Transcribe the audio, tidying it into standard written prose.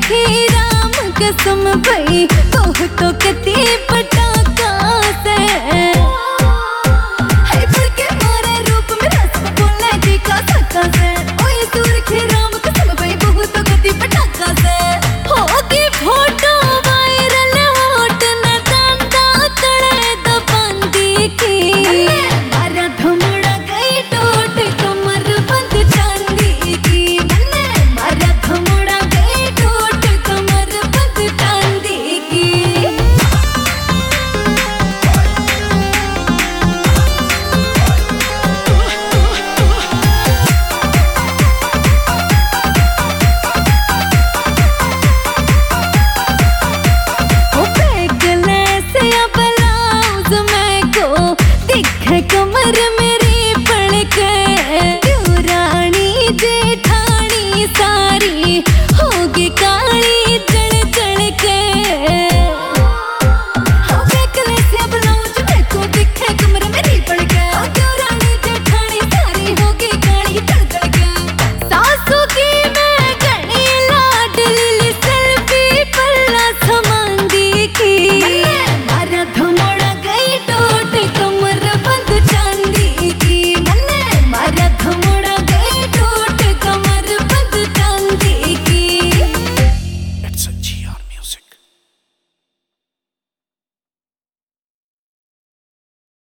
देखी राम कसम भई ओह तो कती पटाखा से है के मारे रूप में रस बोले जी का सका से ओए सुरखी राम कसम भई ओह तो कती पटाखा से होगी फोटो वायरल होट न कांदा तड़े दबंदी की मारा धमड़ा गई टोट कमर बंद चांदी की मारा धमड़ा गई टोट कमर बंद चांदी की। कमर मेरी पड़ के रानी जेठानी सारी होगी काली